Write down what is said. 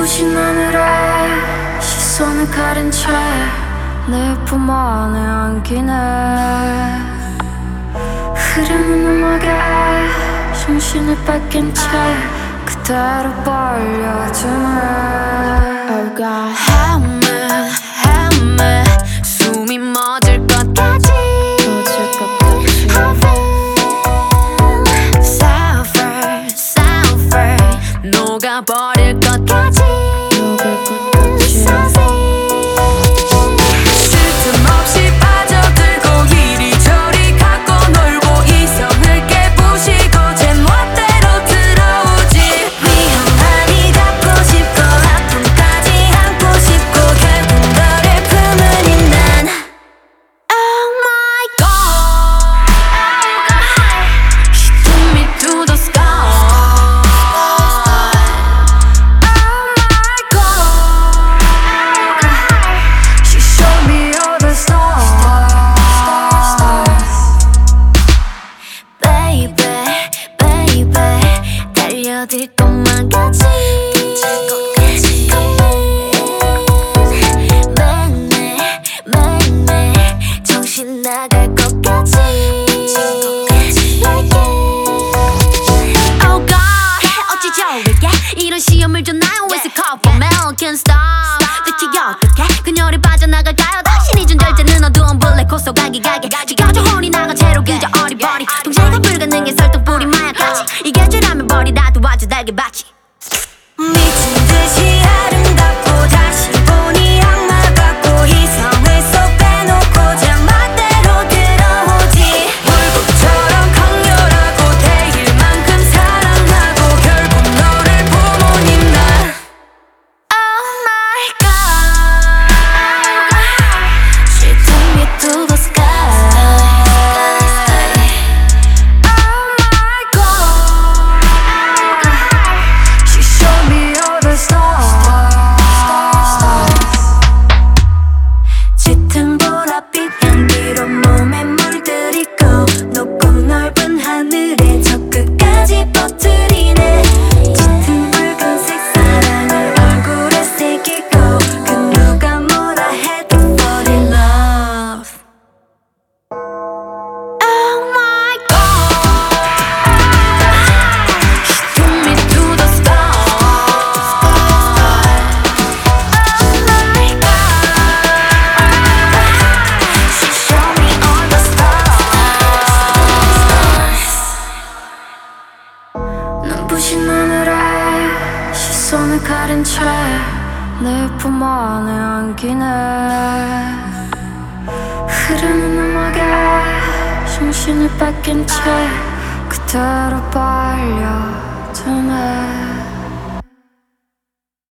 눈부신 하늘에 시선을 가린 채 내 품 안에 안기네. 흐르는 음악에 정신을 뺏긴 채 그대로 빨려드네. Oh God, help me 숨이 멎을 것 같지. 녹아버릴 것 같지. 쓸틈없이 빠져들고 이리저리 갖고 놀고 이성을 깨부시고 제 멋대로 들어오지. 위험하니 닿고 싶고 아픔까지 안고 싶고 결국 너를 품으니 난 Oh my God, She took me to the sky. 달려들 것만 같이 매일매일 정신 나갈 것 같이. Oh God, 어찌 좋을게 이런 시험을 줬나요? It's a call for mail, can't stop. 대체 어떻게 그녀를 빠져나갈까요? 당신이 준 절제는 어두운 블랙홀 속 가게 지겨져 혼이 나간 채로 그저 어리버리 통제가 불가능해 설득뿌리 마약같이 이게 죄라면 버리라 도와줘 달게 받지. 미친 듯이 아름답고 다시 보니 악마 같고 이성을 쏙 빼놓고 제 멋대로 들어오지. 불꽃처럼 강렬하고 대일 만큼 사랑하고 결국 너를 부모님 난 Oh my God, She took me to the sky. 눈부신 하늘에 시선을 가린 채 내 품 안에 안기네. 흐르는 음악에 정신을 뺏긴 채 그대로 빨려드네.